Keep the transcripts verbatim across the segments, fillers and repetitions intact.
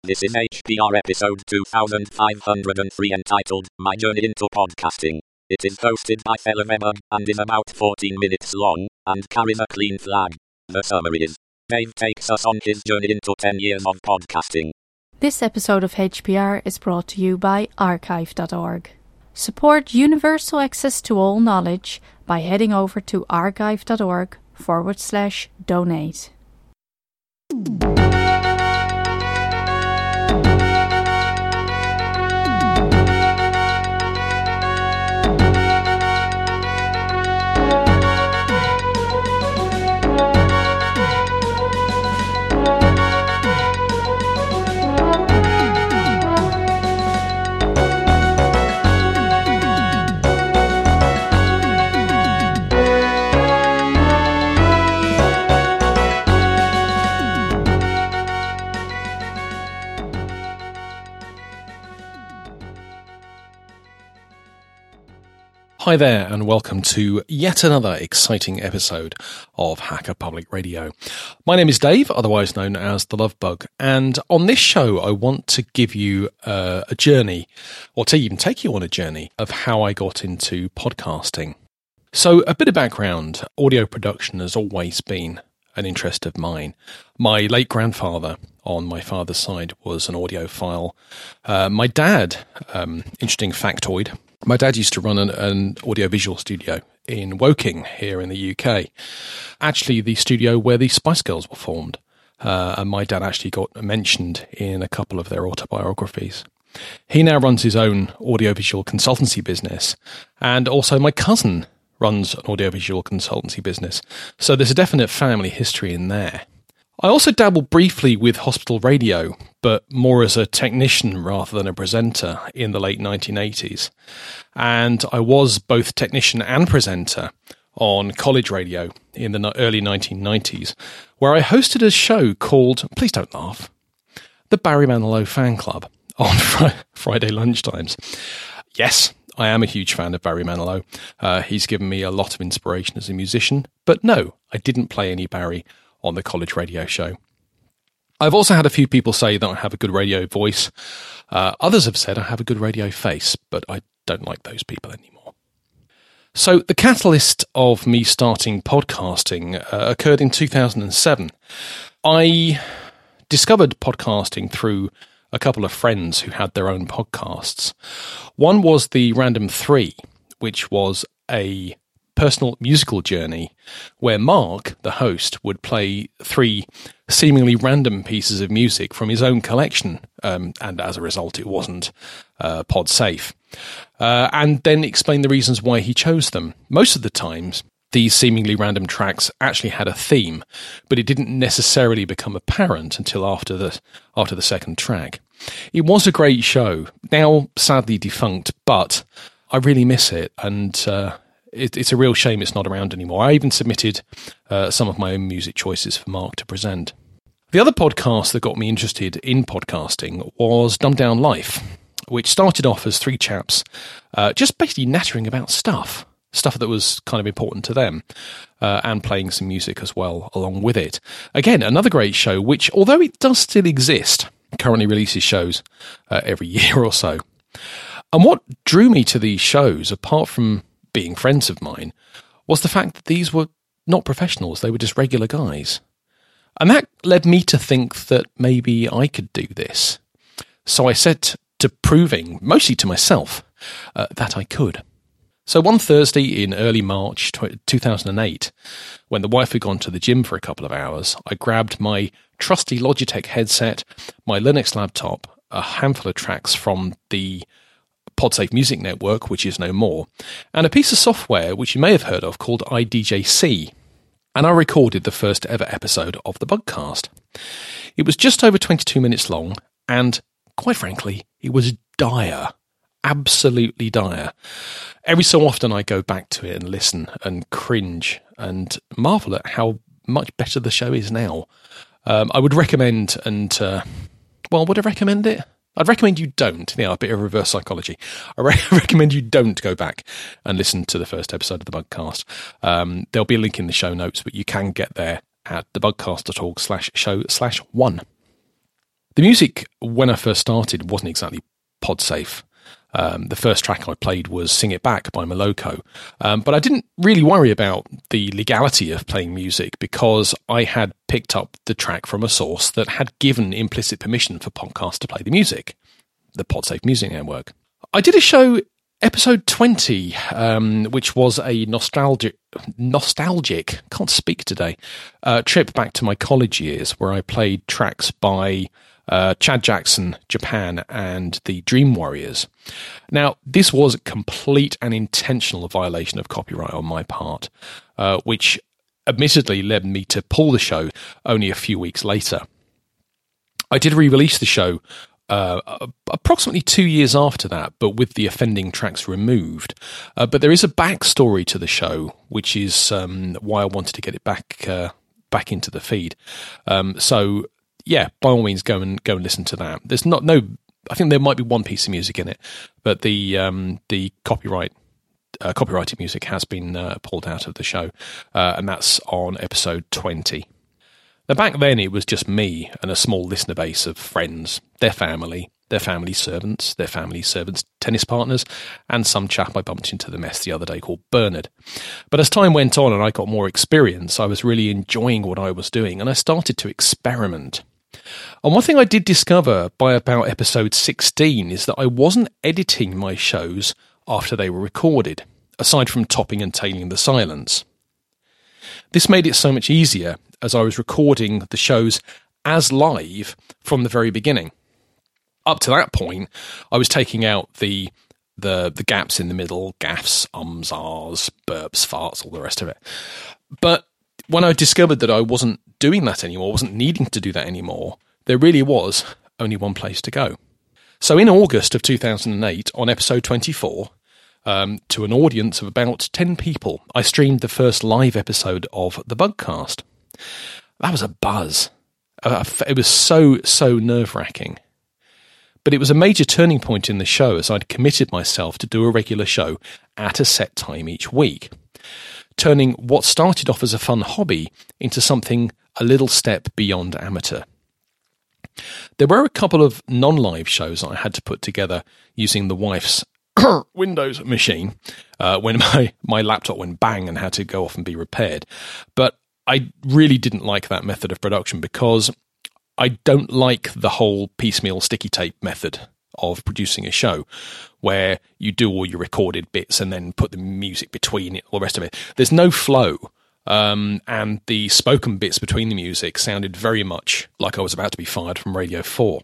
This is H P R episode two thousand five hundred three entitled My Journey into Podcasting. It is hosted by Fella Weber and is about fourteen minutes long and carries a clean flag. The summary is, Dave takes us on his journey into ten years of podcasting. This episode of H P R is brought to you by archive dot org. Support universal access to all knowledge by heading over to archive dot org forward slash donate. Hi there, and welcome to yet another exciting episode of Hacker Public Radio. My name is Dave, otherwise known as The Love Bug, and on this show I want to give you uh, a journey, or to even take you on a journey, of how I got into podcasting. So a bit of background, audio production has always been an interest of mine. My late grandfather on my father's side was an audiophile. Uh, my dad, um, interesting factoid, my dad used to run an, an audiovisual studio in Woking here in the U K. Actually, the studio where the Spice Girls were formed. Uh, and my dad actually got mentioned in a couple of their autobiographies. He now runs his own audiovisual consultancy business. And also my cousin runs an audiovisual consultancy business. So there's a definite family history in there. I also dabbled briefly with hospital radio, but more as a technician rather than a presenter in the late nineteen eighties. And I was both technician and presenter on college radio in the early nineteen nineties, where I hosted a show called, please don't laugh, the Barry Manilow Fan Club on fr- Friday lunchtimes. Yes, I am a huge fan of Barry Manilow. Uh, he's given me a lot of inspiration as a musician, but no, I didn't play any Barry on the college radio show. I've also had a few people say that I have a good radio voice. Uh, others have said I have a good radio face, but I don't like those people anymore. So the catalyst of me starting podcasting uh, occurred in two thousand seven. I discovered podcasting through a couple of friends who had their own podcasts. One was the Random Three, which was a personal musical journey where Mark, the host, would play three seemingly random pieces of music from his own collection, um, and as a result it wasn't uh, pod safe, uh, and then explain the reasons why he chose them. Most of the times these seemingly random tracks actually had a theme, but it didn't necessarily become apparent until after the after the second track. It was a great show, now sadly defunct, but I really miss it, and uh, It, it's a real shame it's not around anymore. I even submitted uh, some of my own music choices for Mark to present. The other podcast that got me interested in podcasting was Dumb Down Life, which started off as three chaps uh, just basically nattering about stuff, stuff that was kind of important to them, uh, and playing some music as well along with it. Again, another great show, which, although it does still exist, currently releases shows uh, every year or so. And what drew me to these shows, apart from being friends of mine, was the fact that these were not professionals, they were just regular guys. And that led me to think that maybe I could do this. So I set to proving, mostly to myself, uh, that I could. So one Thursday in early March two thousand eight, when the wife had gone to the gym for a couple of hours, I grabbed my trusty Logitech headset, my Linux laptop, a handful of tracks from the PodSafe Music Network, which is no more, and a piece of software which you may have heard of called I D J C, and I recorded the first ever episode of the Bugcast. It was just over twenty-two minutes long, and quite frankly, it was dire, absolutely dire. Every so often I go back to it and listen and cringe and marvel at how much better the show is now. Um, I would recommend, and uh, well, would I recommend it? I'd recommend you don't. Yeah, a bit of reverse psychology. I re- recommend you don't go back and listen to the first episode of the Bugcast. Um, there'll be a link in the show notes, but you can get there at thebugcast dot org slash show slash one. The music, when I first started, wasn't exactly pod safe. Um, the first track I played was Sing It Back by Moloko. Um, but I didn't really worry about the legality of playing music because I had picked up the track from a source that had given implicit permission for podcasts to play the music, the PodSafe Music Network. I did a show, episode twenty, um, which was a nostalgic, nostalgic, can't speak today, uh, trip back to my college years where I played tracks by Uh, Chad Jackson, Japan, and the Dream Warriors. Now, this was a complete and intentional violation of copyright on my part, uh, which admittedly led me to pull the show only a few weeks later. I did re-release the show uh, approximately two years after that, but with the offending tracks removed. Uh, but there is a backstory to the show, which is um, why I wanted to get it back uh, back into the feed. Um, so... Yeah, by all means, go and go and listen to that. There's not no. I think there might be one piece of music in it, but the um, the copyright uh, copyrighted music has been uh, pulled out of the show, uh, and that's on episode twenty. Now, back then, it was just me and a small listener base of friends, their family, their family servants, their family servants' tennis partners, and some chap I bumped into the mess the other day called Bernard. But as time went on and I got more experience, I was really enjoying what I was doing, and I started to experiment. And one thing I did discover by about episode sixteen is that I wasn't editing my shows after they were recorded, aside from topping and tailing the silence. This made it so much easier as I was recording the shows as live from the very beginning. Up to that point, I was taking out the the the gaps in the middle, gaffs, ums, ahs, burps, farts, all the rest of it. But when I discovered that I wasn't doing that anymore, wasn't needing to do that anymore, there really was only one place to go. So in August of two thousand eight, on episode twenty-four, um, to an audience of about ten people, I streamed the first live episode of the Bugcast. That was a buzz. Uh, it was so, so nerve-wracking. But it was a major turning point in the show as I'd committed myself to do a regular show at a set time each week, turning what started off as a fun hobby into something a little step beyond amateur. There were a couple of non-live shows I had to put together using the wife's Windows machine uh, when my, my laptop went bang and had to go off and be repaired. But I really didn't like that method of production because I don't like the whole piecemeal sticky tape method of producing a show where you do all your recorded bits and then put the music between it, all the rest of it. There's no flow, um, and the spoken bits between the music sounded very much like I was about to be fired from Radio four.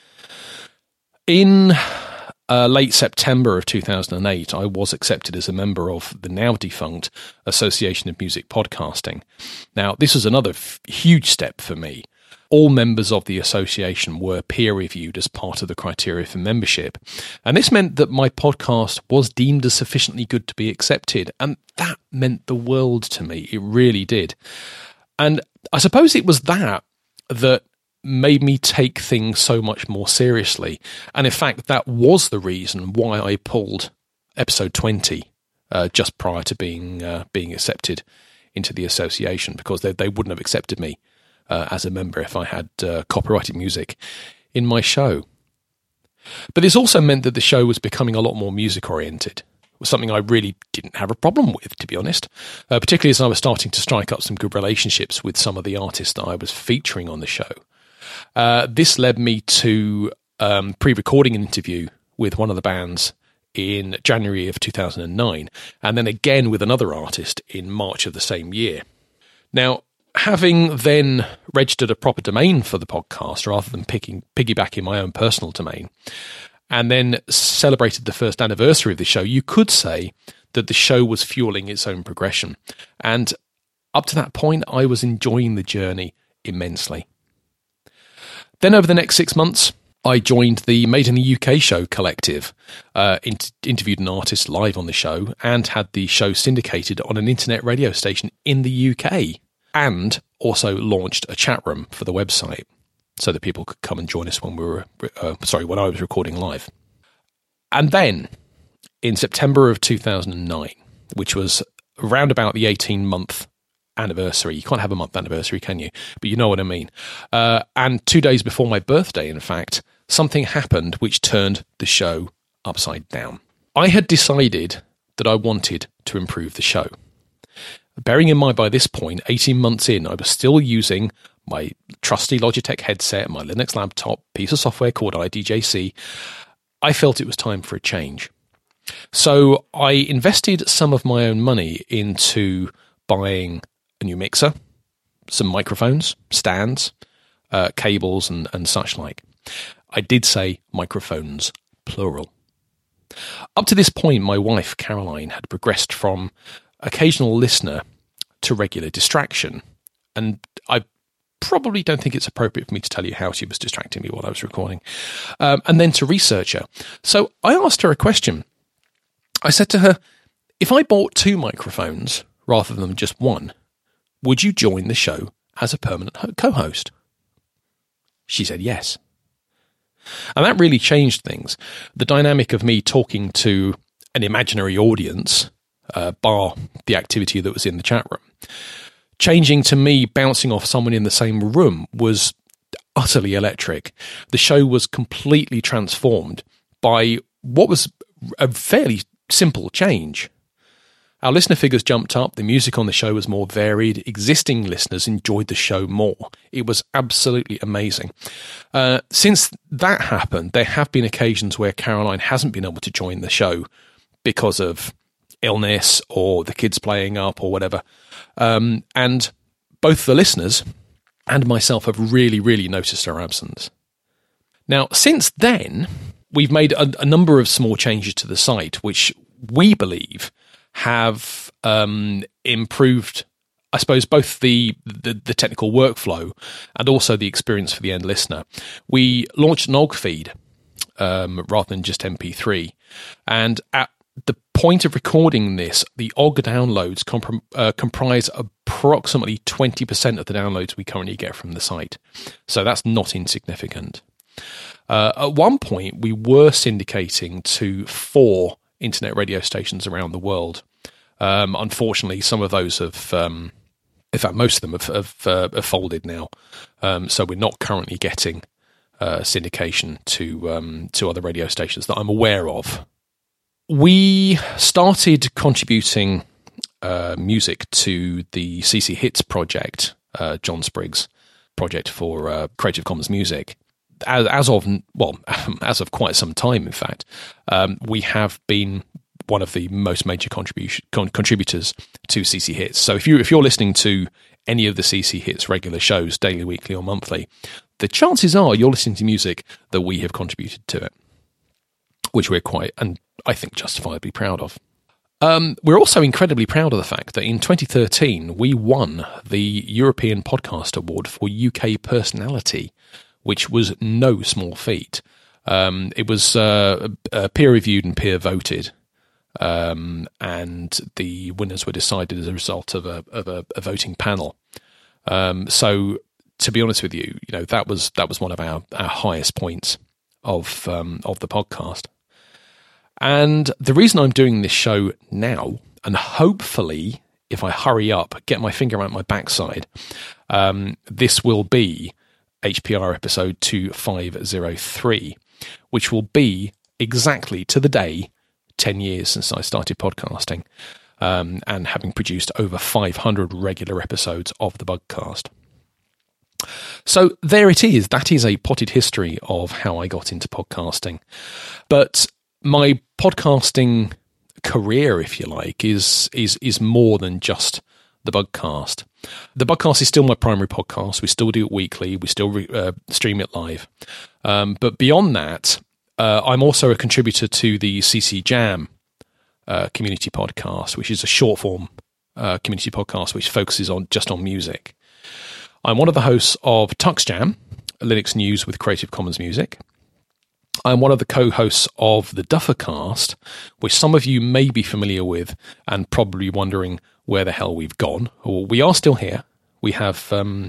In uh, late September of two thousand eight, I was accepted as a member of the now defunct Association of Music Podcasting. Now, this was another f- huge step for me. All members of the association were peer-reviewed as part of the criteria for membership. And this meant that my podcast was deemed as sufficiently good to be accepted. And that meant the world to me. It really did. And I suppose it was that that made me take things so much more seriously. And in fact, that was the reason why I pulled episode twenty uh, just prior to being uh, being accepted into the association, because they, they wouldn't have accepted me Uh, as a member if I had uh, copyrighted music in my show. But this also meant that the show was becoming a lot more music-oriented. It was something I really didn't have a problem with, to be honest, uh, particularly as I was starting to strike up some good relationships with some of the artists that I was featuring on the show. Uh, this led me to um, pre-recording an interview with one of the bands in January of two thousand nine, and then again with another artist in March of the same year. Now, having then registered a proper domain for the podcast rather than picking, piggybacking my own personal domain, and then celebrated the first anniversary of the show, you could say that the show was fueling its own progression. And up to that point, I was enjoying the journey immensely. Then over the next six months, I joined the Made in the U K show collective, uh, in- interviewed an artist live on the show, and had the show syndicated on an internet radio station in the U K. And also launched a chat room for the website so that people could come and join us when we were, uh, sorry, when I was recording live. And then in September of two thousand nine, which was around about the eighteen month anniversary. You can't have a month anniversary, can you? But you know what I mean. Uh, and two days before my birthday, in fact, something happened which turned the show upside down. I had decided that I wanted to improve the show. Bearing in mind by this point, eighteen months in, I was still using my trusty Logitech headset, my Linux laptop, piece of software called I D J C. I felt it was time for a change. So I invested some of my own money into buying a new mixer, some microphones, stands, uh, cables and, and such like. I did say microphones, plural. Up to this point, my wife, Caroline, had progressed from occasional listener to regular distraction. And I probably don't think it's appropriate for me to tell you how she was distracting me while I was recording. Um, and then to researcher. So I asked her a question. I said to her, if I bought two microphones rather than just one, would you join the show as a permanent co-host? She said yes. And that really changed things. The dynamic of me talking to an imaginary audience, uh, bar the activity that was in the chat room, changing to me bouncing off someone in the same room was utterly electric. The show was completely transformed by what was a fairly simple change. Our listener figures jumped up, the music on the show was more varied, existing listeners enjoyed the show more. It was absolutely amazing. Uh, since that happened, there have been occasions where Caroline hasn't been able to join the show because of illness or the kids playing up or whatever. Um, and both the listeners and myself have really, really noticed her absence. Now, since then, we've made a, a number of small changes to the site, which we believe have um, improved, I suppose, both the, the the technical workflow and also the experience for the end listener. We launched an O G feed um, rather than just M P three, and at the point of recording this, the O G downloads comp- uh, comprise approximately twenty percent of the downloads we currently get from the site. So that's not insignificant. Uh, at one point, we were syndicating to four internet radio stations around the world. Um, unfortunately, some of those have, um, in fact, most of them have, have, uh, have folded now. Um, so we're not currently getting uh, syndication to um, to other radio stations that I'm aware of. We started contributing uh, music to the C C Hits project, uh, John Spriggs' project for uh, Creative Commons music. As, as of, well, as of quite some time, in fact, um, we have been one of the most major contribution, con- contributors to C C Hits. So if you if you're listening to any of the C C Hits regular shows, daily, weekly, or monthly, the chances are you're listening to music that we have contributed to it, which we're quite, and I think justifiably proud of. Um, we're also incredibly proud of the fact that in twenty thirteen we won the European Podcast Award for U K Personality, which was no small feat. Um, it was uh, uh, peer-reviewed and peer-voted, um, and the winners were decided as a result of a, of a, a voting panel. Um, so, to be honest with you, you know that was that was one of our, our highest points of um, of the podcast. And the reason I'm doing this show now, and hopefully, if I hurry up, get my finger out my backside, um, this will be H P R episode two five oh three, which will be exactly to the day ten years since I started podcasting, um, and having produced over five hundred regular episodes of the Bugcast. So there it is. That is a potted history of how I got into podcasting. But my podcasting career, if you like, is is is more than just the Bugcast. The Bugcast is still my primary podcast. We still do it weekly. We still re- uh, stream it live. Um, but beyond that, uh, I'm also a contributor to the C C Jam uh, community podcast, which is a short form uh, community podcast which focuses on just on music. I'm one of the hosts of Tux Jam, Linux news with Creative Commons music. I'm one of the co-hosts of the Duffercast, which some of you may be familiar with and probably wondering where the hell we've gone. Well, we are still here. We have um,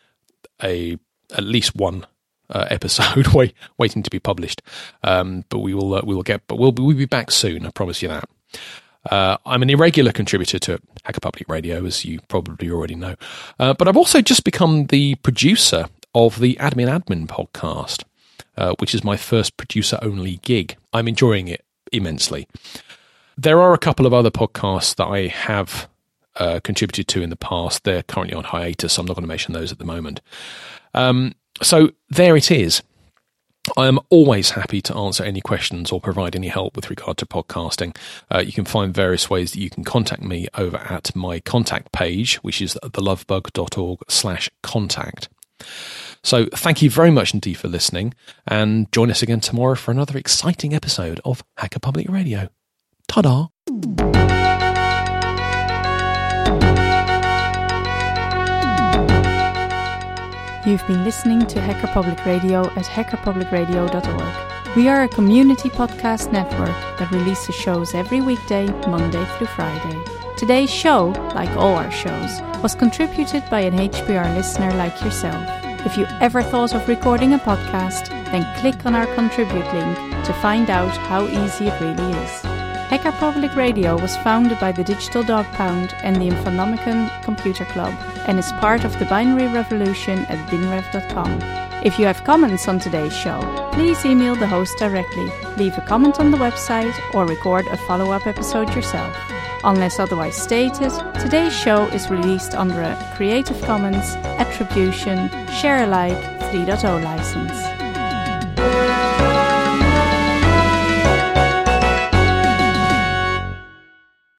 a at least one uh, episode wait, waiting to be published, um, but we will uh, we will get. But we'll we'll be back soon. I promise you that. Uh, I'm an irregular contributor to Hacker Public Radio, as you probably already know. Uh, but I've also just become the producer of the Admin Admin podcast, uh, which is my first producer-only gig. I'm enjoying it immensely. There are a couple of other podcasts that I have uh, contributed to in the past. They're currently on hiatus, so I'm not going to mention those at the moment. Um, so there it is. I am always happy to answer any questions or provide any help with regard to podcasting. Uh, you can find various ways that you can contact me over at my contact page, which is thelovebug.org slash contact. So thank you very much indeed for listening, and join us again tomorrow for another exciting episode of Hacker Public Radio. Ta-da! You've been listening to Hacker Public Radio at hacker public radio dot org. We are a community podcast network that releases shows every weekday, Monday through Friday. Today's show, like all our shows, was contributed by an H P R listener like yourself. If you ever thought of recording a podcast, then click on our contribute link to find out how easy it really is. Hacker Public Radio was founded by the Digital Dog Pound and the Infonomicon Computer Club and is part of the Binary Revolution at binrev dot com. If you have comments on today's show, please email the host directly, leave a comment on the website, or record a follow-up episode yourself. Unless otherwise stated, today's show is released under a Creative Commons Attribution Share Alike three point oh license.